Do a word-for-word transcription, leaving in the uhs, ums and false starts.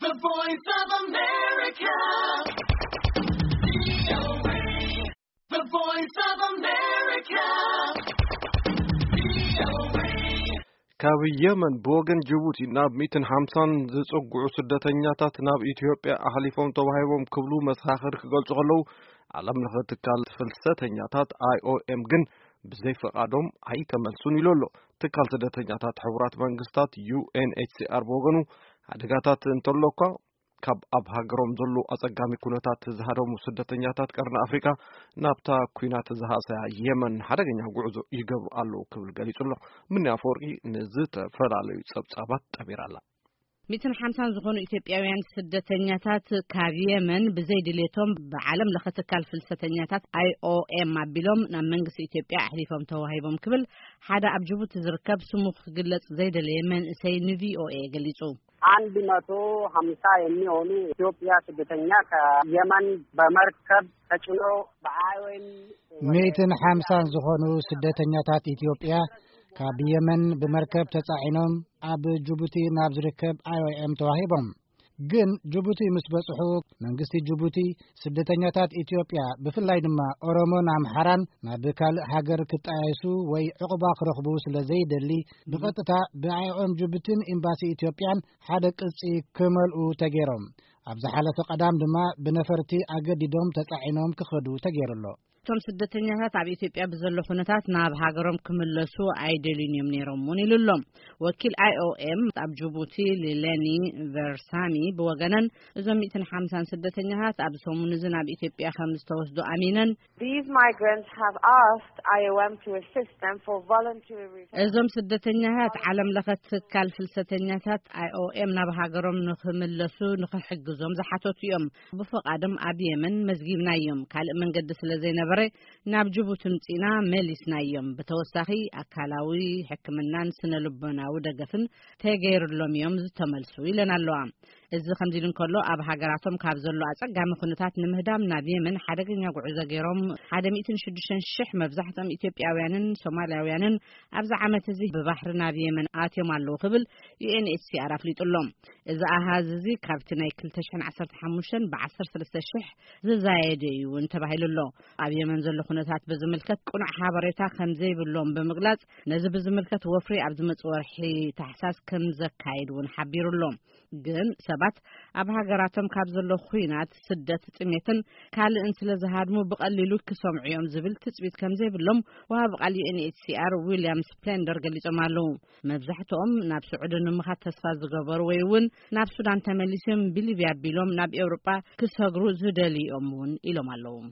The Voice of America. The Voice of America. ካብ የመን ብወገን ጅቡቲ ናብ ሚእትን ሓምሳን ዝጽጉዑ ስደተኛታት ናብ ኢትዮጵያ ኣሕሊፎም ተባሂቦም ክብሉ መሳኽር ክገልጹ ከለዉ ዓለም ለኸ ትካል ፍልሰተኛታት አይ ኦ ኤም ግን ብዘይ ፈቃዶም ኣይተመልሱን ኢሉ ኣሎ። ትካል ስደተኛታት ሕቡራት መንግስታት ዩ ኤን ኤች ሲ አር ብወገኑ ሓደጋታት እንተሎኳ ካብ ኣብ ሃገሮም ዘሎ ኣጸጋሚ ኩነታት ዝሃደሙ ስደተኛታት ቀርኒ አፍሪካ ናብታ ኩናት ዝሃሰያ የመን ሓደገኛ ጉዕዞ ይገብሩ ኣለዉ ክብል ገሊጹ ኣሎ። ምን አፈወርቂ ንዝተፈላለዩ ጸብጻባት ጠቢራላ። ሚእትን ሓምሳን ዝኾኑ ኢትዮጵያውያን ስደተኛታት ካብ የመን ብዘይ ድሌቶም ብዓለም ለኸ ትካል ፍልሰተኛታት አይ ኦ ኤም ኣቢሎም ናብ መንግስቲ ኢትዮጵያ ኣሕሊፎም ተዋሂቦም ክብል ሓደ ኣብ ጅቡቲ ዝርከብ ስሙ ክግለጽ ዘይደለየ መንእሰይ ንቪኦኤ ገሊጹ። አንድ መቶ ሀምሳ የሚሆኑ ኢትዮጵያ ስደተኛ ከየመን በመርከብ ተጭኖ በአይኦኤም ሚእትን ሓምሳን ዝኾኑ ስደተኛታት ኢትዮጵያ ካብ የመን ብመርከብ ተጻዒኖም ኣብ ጅቡቲ ናብ ዝርከብ አይ ኦ ኤም ተዋሂቦም ግን ጅቡቲ ምስ በጽሑ መንግስቲ ጅቡቲ ስደተኛታት ኢትዮጵያ ብፍላይ ድማ ኦሮሞን ኣምሓራን ናብ ካልእ ሃገር ክጣየሱ ወይ ዕቁባ ክረኽቡ ስለ ዘይደሊ ብቐጥታ ብአይ ኦ ኤም ጅቡቲን ኤምባሲ ኢትዮጵያን ሓደ ቅጽ ክመልኡ ተገይሮም ኣብ ዝሓለፈ ቀዳም ድማ ብነፈርቲ ኣገዲዶም ተጻዒኖም ክኸዱ ተገይሩሎ። ቶም ስደተኛታት ኣብ ኢትዮጵያ ብዘሎ ኩነታት ናብ ሃገሮም ክምለሱ ኣይደልዩን እዮም ነይሮም ውን ኢሉሎም። ወኪል አይ ኦ ኤም ኣብ ጅቡቲ ሊሌኒ ቨርሳሚ ብወገነን እዞም ሚእትን ሓምሳን ስደተኛታት ኣብ ሰሙን እዚ ናብ ኢትዮጵያ ከም ዝተወስዱ ኣሚነን These migrants have asked I O M to assist them for voluntary እዞም ስደተኛታት ዓለም ለኸ ትካል ፍልሰተኛታት አይ ኦ ኤም ናብ ሃገሮም ንኽምለሱ ንኽሕግዞም ዝሓተቱ እዮም። ብፈቃዶም ኣብ የመን መዝጊብና እዮም ካልእ መንገዲ ስለ ዘይነበረ ናብ ጅቡቲ ምጽና መሊስናዮም ብተወሳኺ አካላዊ ሕክምናን ስነልቦናዊ ደገፍን ተገይሩሎም እዮም ዝተመልሱ ኢለን ኣለዋ። እዚ ከምዚ ኢሉ እንከሎ ኣብ ሃገራቶም ካብ ዘሎ ኣጸጋሚ ኩነታት ንምህዳም ናብ የመን ሓደገኛ ጉዕዞ ገይሮም ሓደ ሚእትን ሽዱሽተ ሽሕ መብዛሕትኦም ኢትዮጵያውያንን ሶማልያውያንን ኣብዚ ዓመት እዚ ብባሕሪ ናብ የመን ኣትዮም ኣለዉ ክብል ዩ ኤን ኤች ሲ አር ኣፍሊጡሎም። እዚ ኣሃዝ እዚ ካብቲ ናይ ክልተ ሽሕን ዓሰርተ ሓሙሽተን ብዓሰርተ ሰለስተ ሽሕ ዝዛየደ እዩ እንተባሂሉሎ። ኣብ የመን ዘሎ ኩነታት ብዝምልከት ቁኑዕ ሓበሬታ ከም ዘይብሎም ብምግላጽ ነዚ ብዝምልከት ወፍሪ ኣብ ዝመጽእ ወርሒ ታሕሳስ ከም ዘካይድ ውን ሓቢሩሎም። ግን ሰባት ኣብ ሃገራቶም ካብ ዘሎ ኩናት ስደት ጥሜትን ካልእን ስለ ዝሃድሙ ብቐሊሉ ክሰምዑ እዮም ዝብል ትጽቢት ከም ዘይብሎም ወሃቢ ቃል ዩ ኤን ኤች ሲ አር ዊልያም ስፕሌንደር ገሊጾም ኣለዉ። መብዛሕትኦም ናብ ስዑድ ንምኻድ ተስፋ ዝገበሩ ወይ እውን ናብ ሱዳን ተመሊሶም ብሊብያ ኣቢሎም ናብ ኤውሮጳ ክሰግሩ ዝደልዮም ውን ኢሎም ኣለዉ።